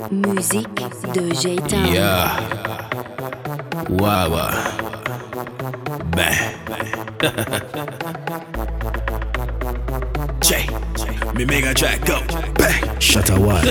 Musique de J-Town. Yeah. Wawa. Bang. J. Me make a track go. Bang. Shut a wall.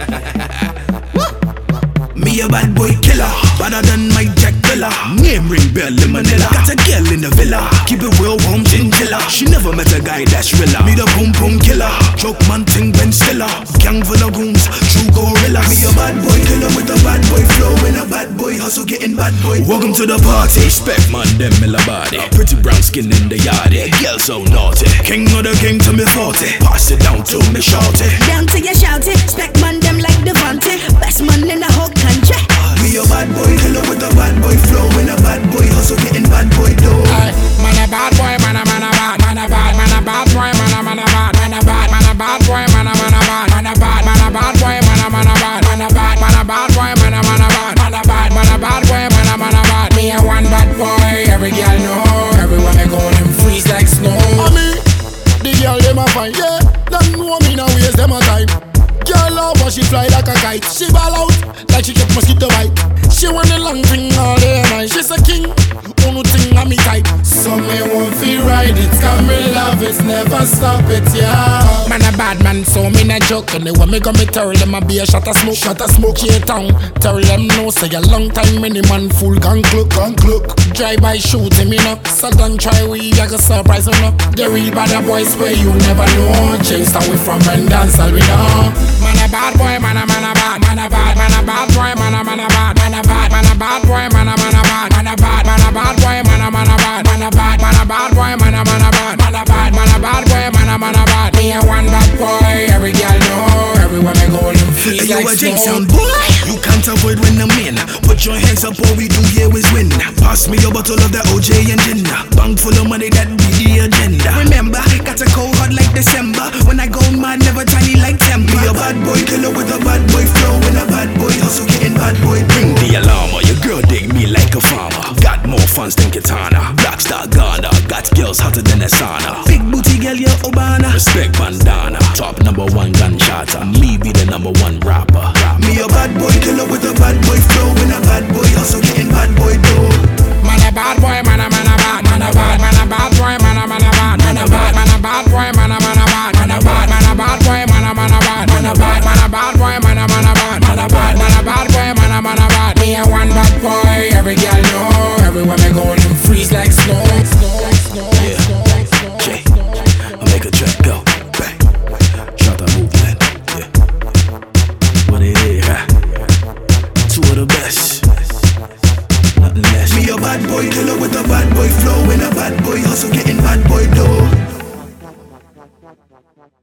Me a bad boy killer, better than my Jack Villa. Name ring bell in Manila. Got a girl in the villa, keep it real warm chinchilla. She never met a guy that's realer. Me the boom boom killer, choke man ting Ben Stiller. Gang full of goons, true gorilla. Me a bad boy killer with a bad boy flow and a bad boy hustle getting bad boy. Welcome to the party, respect man them Miller body. Pretty brown skin in the yardie, girl so naughty. King of the king to me 40, pass it down to me shorty. Down to your shouty, spec man them like Devante. Best man in the whole country. Me a bad boy killer with a bad boy flow and a bad boy hustle getting bad boy dough. Man a bad boy, man a bad, man a bad, man a bad boy, man a bad, man a bad, man a bad boy, man a bad, man a bad, man a bad boy, man a bad, man a bad, man a bad boy, man a bad, man a bad, man a bad boy, man a bad. Me a one bad boy, every girl know, everywhere me go them freeze like snow. I mean, the girl them a fine, yeah, don't know me now waste them a time. Girl love but she fly like a kite. She ball out like she get mosquito bite. She want a long thing all day and night. She's a king, only thing on me type. So me won't feel right, it's come me love it, never stop it, yeah. Man a bad man, so me not joke. And they want me come me tell them I be a shot of smoke here town. Tell them no, say a long time many man fool gun clook. Drive by shooting me no, so don't try we, I got surprise me no. The real bad boys where you never know. Chase away from and dance all we know. Man a bad boy, man a bad, man a bad, man a bad boy, man a bad, man a bad, man a bad boy, man a bad, man a bad, man a bad boy, man a bad, man a bad, man a bad boy, man a bad, man a bad, man a bad boy, man a bad. Me a one bad boy, every girl know, everywhere me go them freeze like snow. Sound boy, you can't avoid when I'm in. Put your hands up, all we do here is win. Pass me a bottle of that OJ and gin. Bank full of money, that be the agenda. Remember, got a cold hot like December. When I go mad, never tiny like temper. Be a bad boy killer with a bad boy flow and a bad boy hustle getting bad boy. Bring the alarm, your girl dig me like a farmer. Got more funds than Katana. Blackstar Ghana, got girls hotter than a sauna. Big booty girl, you're Obama. Respect bandana, top #1 gun shotter. Me be the #1 rapper. Me a bad boy killer with a bad boy flow and a bad boy hustle getting bad boy dough. Man a bad boy, man a bad, man a bad, man a bad boy, man a bad, man a bad, man a bad boy, man a bad, man a bad, man a bad boy, man a bad, man a bad, man a bad boy, man a bad, man a bad, man a bad boy, man a bad. Me a one bad boy, every girl know, everywhere me go them freeze like snow. Yeah, J, I make a track go, bang, shut the movement, yeah. What it is, two of the best, nothing less. Me a bad boy killer with a bad boy flow and a bad boy hustle getting bad boy dough.